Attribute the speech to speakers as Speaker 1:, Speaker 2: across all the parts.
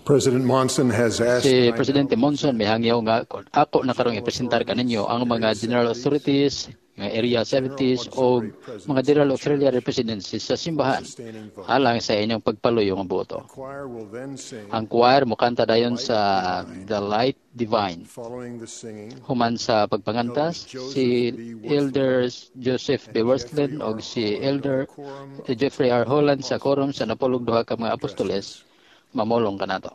Speaker 1: President Monson has asked
Speaker 2: Si Presidente Monson may hangyaw nga ako na karong ipresentar kaninyo ang mga general authorities, mga area 70s o mga general auxiliary presidencies sa simbahan alang sa inyong pagpaluyo ng boto. Ang choir mo kanta dayon sa The Light Divine. Human sa pagpangantas, si Elder Joseph B. Worsland o si Elder Jeffrey R. Holland sa quorum sa napulog duha ka mga apostoles, mamulong ka na to.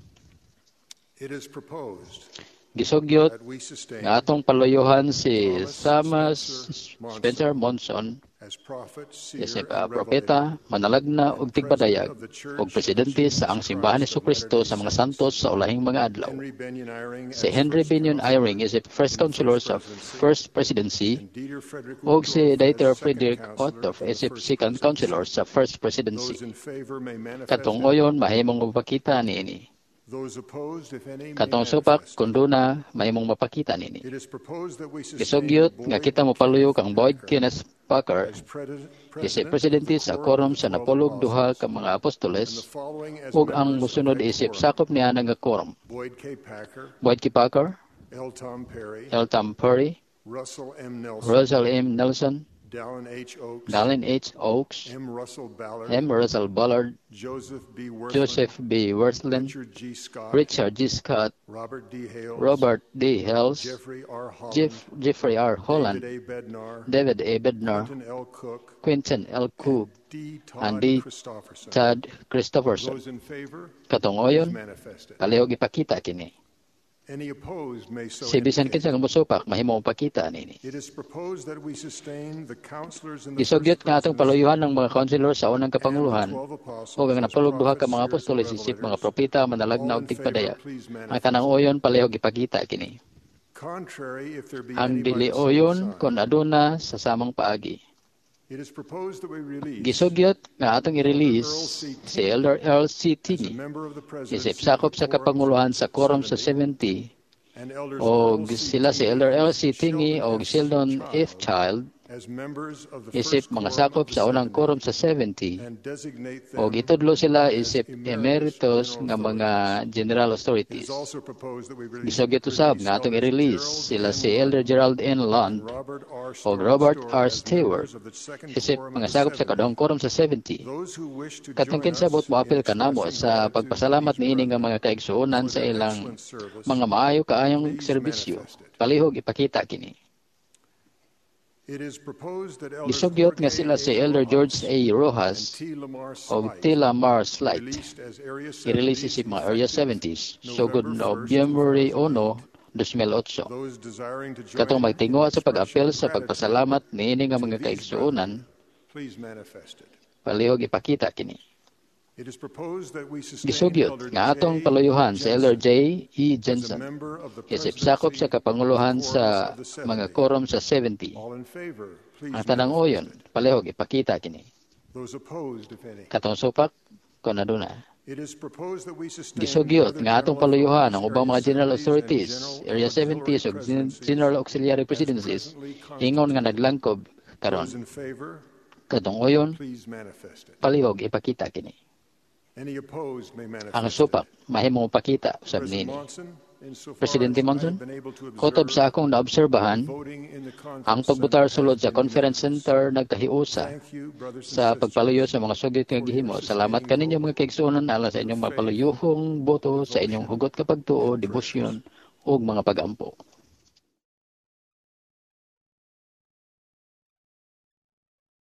Speaker 2: Gisugyot nga atong paluyuhan si Thomas Spencer Monson isip propeta, manalagna ug tigpadayag ug presidente sa ang simbahan ni Jesucristo sa mga santos sa ulahing mga adlaw. Si Henry Benyon Eyring isip first counselor sa First Presidency ug si Dieter Friedrich Otto isip second counselor sa First Presidency. Katong oyon mahimong mapakita niini. Katong supak kunduna mahimong mapakita nini. Gisugyot nga kita mopaluyok ang Boyd Kenneth Packer isip presidente sa quorum sa napulog duha ka mga apostoles ug ang musunod isip sakop niya nga quorum. Boyd K. Packer, L. Tom Perry, Russell M. Nelson, Dallin H. Oaks, M. Russell Ballard, Joseph B. Worsland, Richard G. Scott, Robert D. Hales, Jeffrey R. Holland, David A. Bednar, Quentin L. Cook, and D. Todd Christopherson. Katong oyon, palihog ipakita kini. Si bisan kinsa nga mosupak mahimo mapakita nini. Gisugyot nga atong paluyuhan ng mga councilor sa unang kapanguluhan ug ang napulog duha ka mga apostoles isip mga propeta manalagna ug tigpadaya. Ang tanang oyon palihog ipakita kini. Ang dili oyon kon aduna sa samang paagi. Gisugyot nga atong i-release si Elder L.C. Tini isip sakop sa kapanguluhan sa quorum sa 70 o sila si Elder L.C. Tingi o Sheldon F. Child isip mga sakop sa unang quorum sa 70 o gitudlo sila isip emeritus nga mga general authorities. Gisugyot usab nga atong i-release sila si Elder Gerald N. Lund o Robert R. Stewart isip mga sakop sa kadong quorum sa 70. Katong kinsabot mo apil kanamo sa pagpasalamat niini nga mga kaigsuonan sa ilang mga maayo kaayong serbisyo. Palihog ipakita kini. Gisugyot nga sila si Elder George A. Rojas o T. Lamar Slight. I-release si mga Area 70s sugod Nobyembre 1, 2008. Katong magtinguha sa pag-apel sa pagpasalamat niini nga mga kaigsuonan, palihog ipakita kini. Gisugyot nga atong paluyuhan sa Elder J. E. Jensen isip sakop sa kapanguluhan sa mga quorum sa 70. Ang tanang oyon, palihog ipakita kini. Katong supak, kon aduna. Gisugyot nga atong paluyuhan ang ubang mga general authorities, Area 70s ug general auxiliary presidencies ingon nga naglangkob karon. Katong oyon, palihog ipakita kini. Ang supak, mahimong mapakita, usab nini. Presidente Monson, kutob sa akong naobserbahan, ang pagbutar sulod sa conference center nagkahiusa sa pagpaluyo sa mga sugyot nga gihimo. Salamat kaninyo mga kaigsuonan ala sa inyong mapaluyuhong boto, sa inyong hugot kapag tuo, debosyon, ug mga pag-ampo.